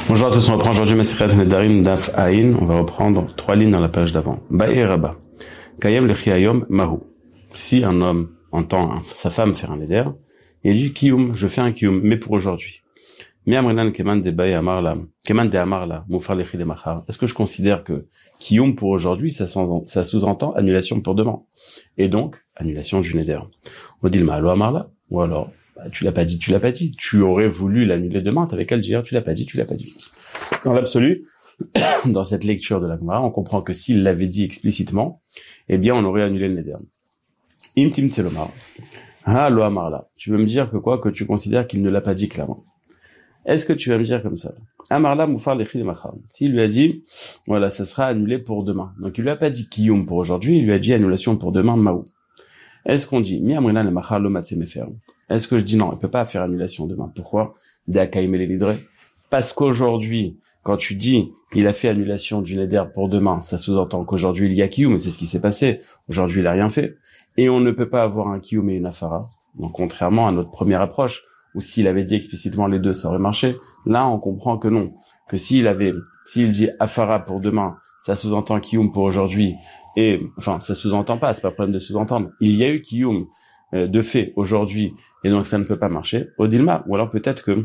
Bonjour à tous, on reprend aujourd'hui Masechet Nedarim Daf Aïn. On va reprendre 3 lignes dans la page d'avant. Ba'i Rabba. Kayem lechi hayom mahu. Si un homme entend sa femme faire un neder, il dit kiyum, je fais un kiyum, mais pour aujourd'hui. Mi'amrinan keman de ba'i amarla, keman de amarla, mufar lechi de machar. Est-ce que je considère que kiyum pour aujourd'hui, ça sous-entend annulation pour demain? Et donc, annulation du neder. Odilma alo amarla, ou alors, tu l'as pas dit. Tu aurais voulu l'annuler demain, t'avais qu'à le dire, tu l'as pas dit. Dans l'absolu, dans cette lecture de la Gemara, on comprend que s'il l'avait dit explicitement, eh bien, on aurait annulé le neder. Imtim tselomar. Ha lo amarla. Tu veux me dire que quoi? Que tu considères qu'il ne l'a pas dit clairement. Est-ce que tu vas me dire comme ça? Amarla moufar lechi machar. S'il lui a dit, voilà, ça sera annulé pour demain. Donc, il lui a pas dit kiyum pour aujourd'hui, il lui a dit annulation pour demain, maou. Est-ce qu'on dit, mi amrina le machar lo matsemefer? Est-ce que je dis non, il peut pas faire annulation demain? Pourquoi? Parce qu'aujourd'hui, quand tu dis il a fait annulation du neder pour demain, ça sous-entend qu'aujourd'hui il y a kiyum, mais c'est ce qui s'est passé. Aujourd'hui il a rien fait. Et on ne peut pas avoir un kiyum et une afara. Donc contrairement à notre première approche, où s'il avait dit explicitement les deux, ça aurait marché. Là, on comprend que non. Que s'il dit afara pour demain, ça sous-entend kiyum pour aujourd'hui. Et, enfin, ça sous-entend pas, c'est pas le problème de sous-entendre. Il y a eu kiyum de fait aujourd'hui, et donc ça ne peut pas marcher. Odilma, ou alors peut-être que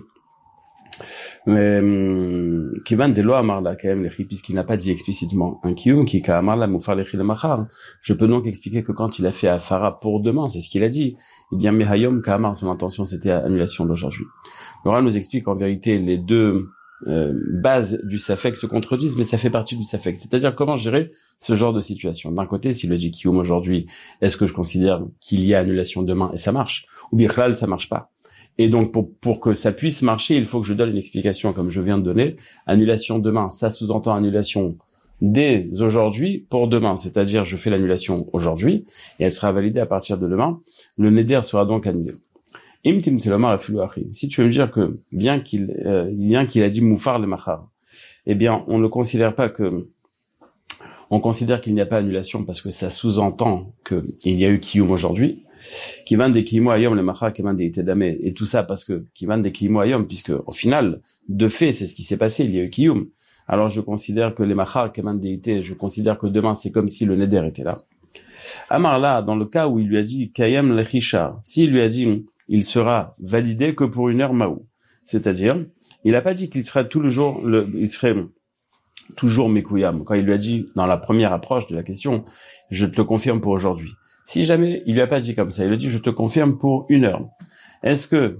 Kivan de lo amarla quand même les puisqu'il n'a pas dit explicitement un kiyum qui ka amarla moufar lechi le machar. Je peux donc expliquer que quand il a fait afara pour demain, c'est ce qu'il a dit. Eh bien mehayom ka amar, son intention c'était annulation d'aujourd'hui. Laura nous explique en vérité les deux bases du safek se contredisent, mais ça fait partie du safek. C'est-à-dire comment gérer ce genre de situation. D'un côté, s'il le dit kiyum aujourd'hui, est-ce que je considère qu'il y a annulation demain et ça marche, ou bien ça marche pas? Et donc, pour que ça puisse marcher, il faut que je donne une explication comme je viens de donner. Annulation demain, ça sous-entend annulation dès aujourd'hui pour demain. C'est-à-dire, je fais l'annulation aujourd'hui et elle sera validée à partir de demain. Le neder sera donc annulé. Imtim tselomar afilu achi. Si tu veux me dire que bien qu'il a dit moufar le machar, eh bien, on ne considère pas que, on considère qu'il n'y a pas annulation parce que ça sous-entend qu'il y a eu kiyum aujourd'hui. Kivan de kiyimo ayom le machar kivan de itedame, et tout ça parce que kivan de kiyimo ayom, puisque au final de fait c'est ce qui s'est passé, il y a eu kiyum. Alors je considère que les machar kivan de ite, je considère que demain c'est comme si le neder était là. Amarla, dans le cas où il lui a dit kayem lechisha, s'il lui a dit il sera validé que pour une heure maou, c'est-à-dire il a pas dit qu'il serait il serait toujours mekuyam. Quand il lui a dit dans la première approche de la question, je te le confirme pour aujourd'hui. Si jamais il lui a pas dit comme ça, il lui a dit je te confirme pour une heure. Est-ce que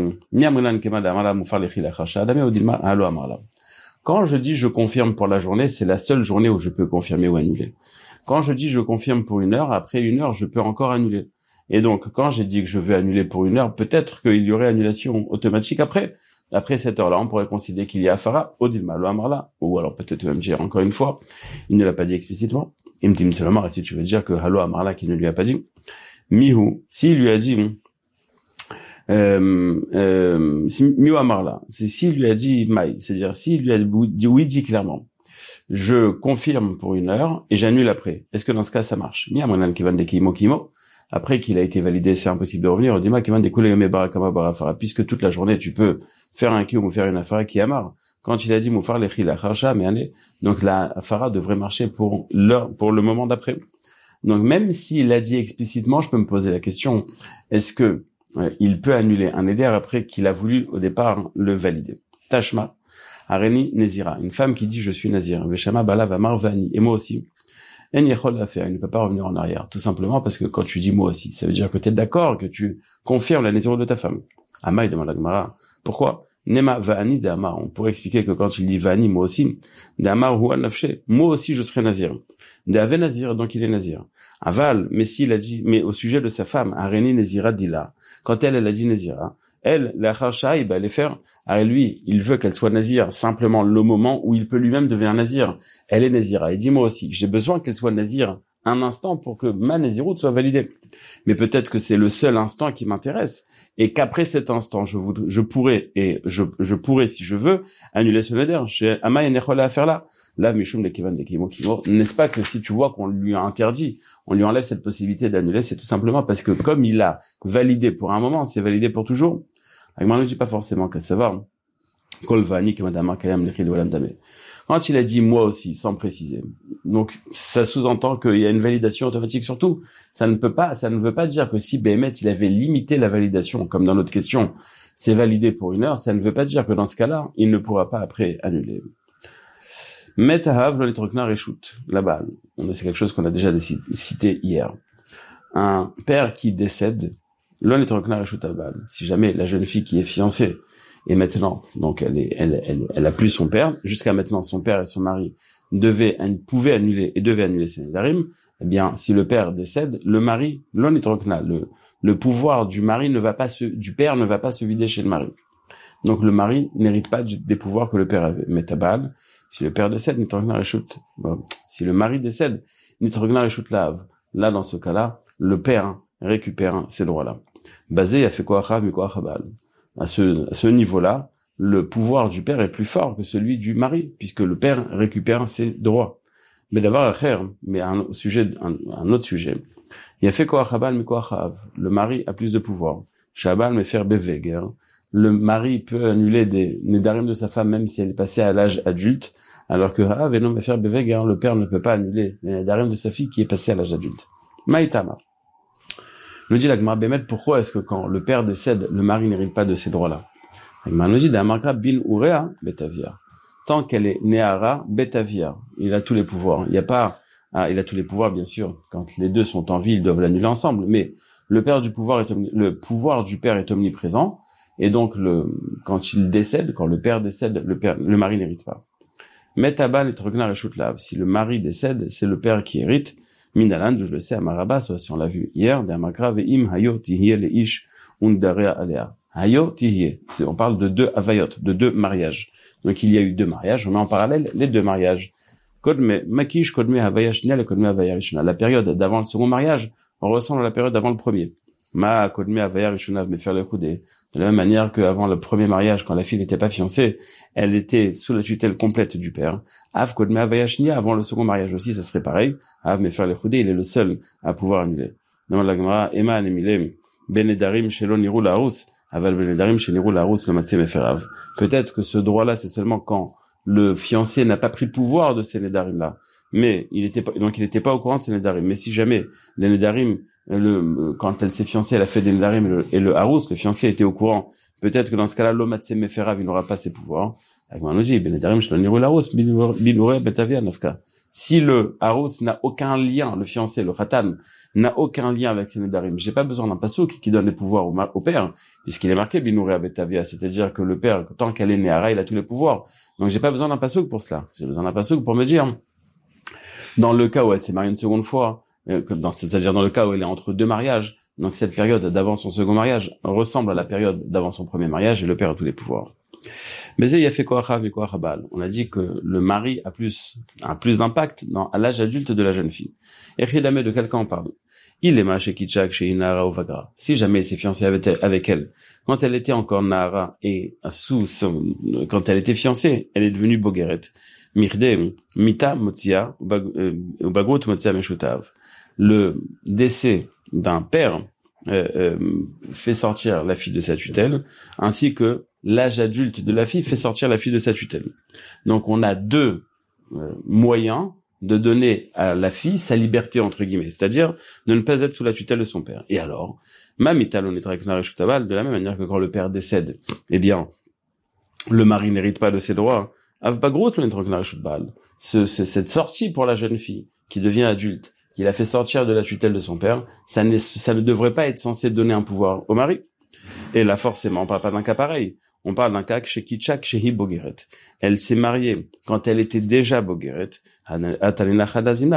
quand je dis je confirme pour la journée, c'est la seule journée où je peux confirmer ou annuler. Quand je dis je confirme pour une heure, après une heure, je peux encore annuler. Et donc, quand j'ai dit que je veux annuler pour une heure, peut-être qu'il y aurait annulation automatique après cette heure-là. On pourrait considérer qu'il y a afara, odilma lo amarla, ou alors peut-être même dire encore une fois, il ne l'a pas dit explicitement. Imtim tselomar, si tu veux dire que halo amarla qui ne lui a pas dit. Mihu, s'il lui a dit, mihu amarla, c'est s'il lui a dit maï, c'est-à-dire s'il lui a dit oui, dit clairement. Je confirme pour une heure et j'annule après. Est-ce que dans ce cas ça marche? Mi amonan kivan de kimo. Après qu'il a été validé, c'est impossible de revenir. Dima kivan de kule yome barakama barafara, puisque toute la journée tu peux faire un kiyum ou faire une afara qui amar. Quand il a dit moufar lechi la kharsha, mais année, donc la afara devrait marcher pour le moment d'après. Donc même s'il l'a dit explicitement, je peux me poser la question, est-ce que il peut annuler un neder après qu'il a voulu au départ le valider? Tashma, Areni Nezira, une femme qui dit je suis nazir, Veshama Bala va Marvani, et moi aussi. En yechol la faire, il ne peut pas revenir en arrière, tout simplement parce que quand tu dis moi aussi, ça veut dire que tu es d'accord, que tu confirmes la nazirut de ta femme. Amaï demande la Gemara, pourquoi? Nema va'ani d'Amar. On pourrait expliquer que quand il dit va'ani, moi aussi, d'Amar huwa nafshe, moi aussi je serai nazir. D'Ave nazir, donc il est nazir. Aval, mais s'il a dit, mais au sujet de sa femme, Areni Nezira dila, quand elle a dit Nezira, elle, la kharsha, il va aller faire, lui, il veut qu'elle soit nazir, simplement le moment où il peut lui-même devenir nazir. Elle est nazira. Il dit moi aussi, j'ai besoin qu'elle soit nazir un instant pour que ma naziroute soit validée. Mais peut-être que c'est le seul instant qui m'intéresse et qu'après cet instant, je pourrais, si je veux, annuler ce neder. Chez Ama Yenechol à faire là. Là, Mishum de Kivan de Kimo. N'est-ce pas que si tu vois qu'on lui a interdit, on lui enlève cette possibilité d'annuler, c'est tout simplement parce que comme il a validé pour un moment, c'est validé pour toujours. Agmar ne dit pas forcément qu'à savoir. Kolvani Kemadama Kayam Lechil Walam Dame. Quand il a dit moi aussi, sans préciser, donc ça sous-entend qu'il y a une validation automatique. Surtout, ça ne veut pas dire que si Béhémet il avait limité la validation, comme dans notre question, c'est validé pour 1 heure, ça ne veut pas dire que dans ce cas-là, il ne pourra pas après annuler. Metahav lo litrokna reshut, là-bas, c'est quelque chose qu'on a déjà cité hier. Un père qui décède, lo litrokna reshut abal. Si jamais la jeune fille qui est fiancée et maintenant, donc elle a plus son père. Jusqu'à maintenant, son père et son mari pouvaient annuler et devaient annuler ses nedarim. Eh bien, si le père décède, le mari, le pouvoir du mari du père ne va pas se vider chez le mari. Donc le mari n'hérite pas des pouvoirs que le père avait. Metabal, si le père décède, si le mari décède, lav. Là, dans ce cas-là, le père récupère ces droits-là. Basé, il a fait quoi chabal. À ce niveau-là, le pouvoir du père est plus fort que celui du mari, puisque le père récupère ses droits. Mais un autre sujet. Il a fait quoi chabal mais quoi chav. Le mari a plus de pouvoir. Chabal mais faire beveger. Le mari peut annuler des nedarim de sa femme même si elle est passée à l'âge adulte, alors que non mais faire beveger, le père ne peut pas annuler les nedarim de sa fille qui est passée à l'âge adulte. Maïtama. Nous dit la Gemara Bémet, pourquoi est-ce que quand le père décède, le mari n'hérite pas de ces droits-là? La Gemara nous dit d'Amarka bin Urea betavia. Tant qu'elle est néara betavia, il a tous les pouvoirs. Il a tous les pouvoirs bien sûr. Quand les deux sont en vie, ils doivent l'annuler ensemble. Mais le pouvoir du père est omniprésent, et donc quand le père décède, le mari n'hérite pas. Metabal et trognar et shutlav. Si le mari décède, c'est le père qui hérite. Minalan, je le sais, à Marabas, si on l'a vu hier, d'Amagra ve'im hayo tihye le ish undarea alea. Hayo tihye. On parle de 2 avayot, de 2 mariages. Donc il y a eu 2 mariages, on met en parallèle les 2 mariages. Kodme makish, kodme havaya shnia, kodme havaya rishona. La période d'avant le second mariage ressemble à la période d'avant le premier. Ma kodme havaya rishona me faire le coudé. De la même manière qu'avant le premier mariage, quand la fille n'était pas fiancée, elle était sous la tutelle complète du père. Av kodme havaya shnia, avant le second mariage aussi, ça serait pareil. Av me faire le coudé, il est le seul à pouvoir annuler. Dans la Gemara, Ema anemilem, benedarim shelo niru larus, aval benedarim shelo niru larus le matse meferav. Peut-être que ce droit-là, c'est seulement quand le fiancé n'a pas pris le pouvoir de ces nedarim-là. Mais il était pas au courant de ces nedarim. Mais si jamais les nedarim, quand elle s'est fiancée, elle a fait des nedarim et le harous, le fiancé était au courant. Peut-être que dans ce cas-là, l'omatse meferav, il n'aura pas ses pouvoirs. Si le harous n'a aucun lien, le fiancé, le khatan, n'a aucun lien avec ces nedarim, j'ai pas besoin d'un pasouk qui donne les pouvoirs au père, puisqu'il est marqué binouret betavia, c'est-à-dire que le père, tant qu'elle est néara, il a tous les pouvoirs. Donc j'ai pas besoin d'un pasouk pour cela. J'ai besoin d'un pasouk pour me dire, dans le cas où elle s'est mariée une seconde fois, c'est-à-dire dans le cas où elle est entre 2 mariages, donc cette période d'avant son second mariage ressemble à la période d'avant son premier mariage et le père a tous les pouvoirs. Mais il y a fait quoi et quoi habal. On a dit que le mari a plus d'impact à l'âge adulte de la jeune fille. Et Khidame, de quelqu'un on parle. Il est maché kitchak chez Inara ou Vagra. Si jamais il s'est fiancé avec elle, quand elle était encore Nara et quand elle était fiancée, elle est devenue Bogeret. Mirde, Mita, Motia, ou Bagrut, Motia, Meshutav. Le décès d'un père, fait sortir la fille de sa tutelle, ainsi que l'âge adulte de la fille fait sortir la fille de sa tutelle. Donc on a 2 moyens de donner à la fille sa liberté entre guillemets, c'est-à-dire de ne pas être sous la tutelle de son père. Et alors, de la même manière que quand le père décède, eh bien le mari n'hérite pas de ses droits. Cette sortie pour la jeune fille qui devient adulte, qui l'a fait sortir de la tutelle de son père, ça ne devrait pas être censé donner un pouvoir au mari. Et là, forcément, on parle pas d'un cas pareil. On parle d'un cas chez Kitchak, chez Hi Bogeret. Elle s'est mariée quand elle était déjà Bogeret. Etc.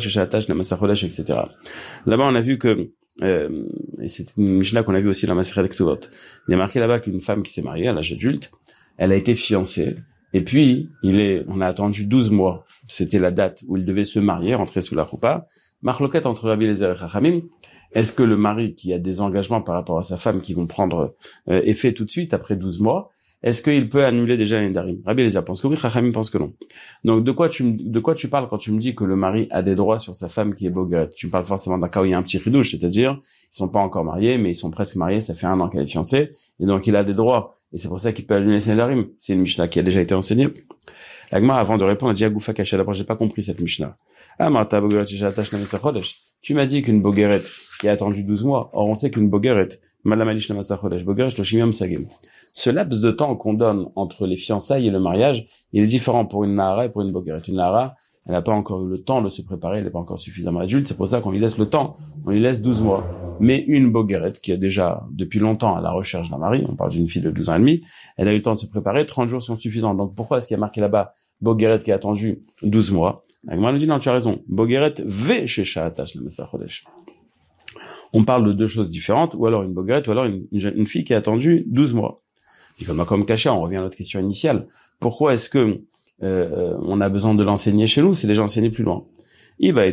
Là-bas, on a vu que, et c'est une Mishnah qu'on a vu aussi dans Masechet Ketubot. Il est marqué là-bas qu'une femme qui s'est mariée à l'âge adulte, elle a été fiancée. Et puis, on a attendu 12 mois. C'était la date où il devait se marier, rentrer sous la choupa. Marloquette entre Rabbi Eliezer et Chachamim. Est-ce que le mari qui a des engagements par rapport à sa femme qui vont prendre effet tout de suite après 12 mois, est-ce qu'il peut annuler déjà les nedarim? Rabbi Eliezer pense que oui, Chachamim pense que non. Donc de quoi tu parles quand tu me dis que le mari a des droits sur sa femme qui est bogret? Tu me parles forcément d'un cas où il y a un petit ridouche, c'est-à-dire ils sont pas encore mariés, mais ils sont presque mariés, ça fait 1 an qu'elle est fiancée, et donc il a des droits. et c'est pour ça qu'il peut annuler ses Nédarim. C'est une Mishnah qui a déjà été enseignée. La Gemara, avant de répondre, a dit à Goufa Kacha, d'abord, j'ai pas compris cette Mishnah. Ah, Marta Bogeret, tu m'as dit qu'une Bogeret qui a attendu 12 mois, or on sait qu'une Bogeret, Malamalish Namasa Chodesh, Bogeret, Shloshim Sagem. Ce laps de temps qu'on donne entre les fiançailles et le mariage, il est différent pour une Nahara et pour une Bogeret. Une Nahara, elle n'a pas encore eu le temps de se préparer, elle n'est pas encore suffisamment adulte, c'est pour ça qu'on lui laisse le temps, on lui laisse 12 mois. Mais une Bogeret, qui est déjà depuis longtemps à la recherche d'un mari, on parle d'une fille de 12 ans et demi, elle a eu le temps de se préparer, 30 jours sont suffisants. Donc pourquoi est-ce qu'il y a marqué là-bas Bogeret qui a attendu 12 mois? La Gemara nous dit non, tu as raison. Bogeret ve chez Sha'atash Namasa Chodesh. On parle de deux choses différentes, ou alors une Bogeret, ou alors une fille qui a attendu 12 mois. Et comme Kacha, on revient à notre question initiale. Pourquoi est-ce que on a besoin de l'enseigner chez nous, c'est déjà enseigné plus loin? Laura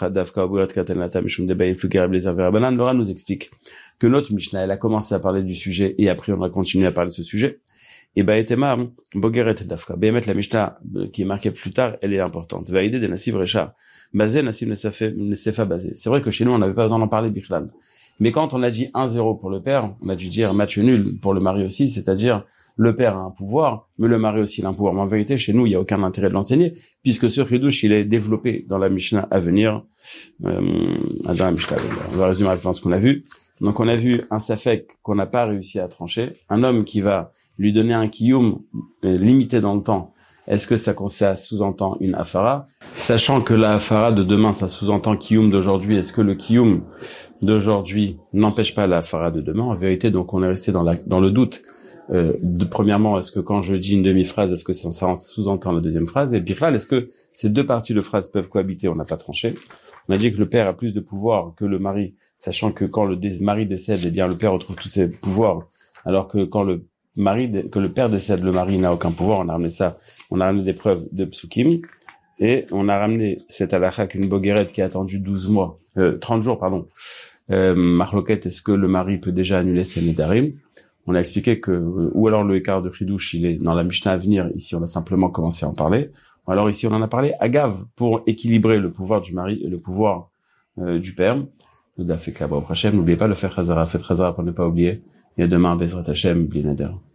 nous explique que notre Mishnah, elle a commencé à parler du sujet et après on a continué à parler de ce sujet. Et Baetema Bogeret Dafka. Bémet la Mishnah qui est marquée plus tard, elle est importante. Vaïdé de Nassib Recha. Basé Nassib Nesefa basé. C'est vrai que chez nous on n'avait pas besoin d'en parler Bichlal. Mais quand on a dit 1-0 pour le père, on a dû dire match nul pour le mari aussi, c'est-à-dire le père a un pouvoir, mais le mari aussi a un pouvoir. Mais en vérité, chez nous, il n'y a aucun intérêt de l'enseigner, puisque ce chidouche, il est développé dans la Mishnah à venir. Dans la Mishnah à venir. On va résumer rapidement ce qu'on a vu. Donc, on a vu un safek qu'on n'a pas réussi à trancher, un homme qui va lui donner un kiyum limité dans le temps. Est-ce que ça sous-entend une afara? Sachant que la afara de demain, ça sous-entend kiyum d'aujourd'hui, est-ce que le kiyum d'aujourd'hui n'empêche pas la afara de demain? En vérité, donc, on est resté dans le doute. Premièrement, est-ce que quand je dis une demi-phrase, est-ce que ça sous-entend la deuxième phrase? Et puis, est-ce que ces deux parties de phrase peuvent cohabiter? On n'a pas tranché. On a dit que le père a plus de pouvoir que le mari, sachant que quand le mari décède, eh bien, le père retrouve tous ses pouvoirs. Alors que quand le père décède, le mari n'a aucun pouvoir. On a ramené des preuves de psukim. Et on a ramené cette halakha qu'une Bogeret qui a attendu 30 jours, Marloquette, est-ce que le mari peut déjà annuler ses Nédarim? On a expliqué que, ou alors le écart de Chidouche, il est dans la Mishnah à venir. Ici, on a simplement commencé à en parler. Ou alors ici, on en a parlé à Gav pour équilibrer le pouvoir du mari et le pouvoir du père. N'oubliez pas de faire Chazara. Faites Chazara pour ne pas oublier. Et demain, Bezrat Hashem, Bli Neder.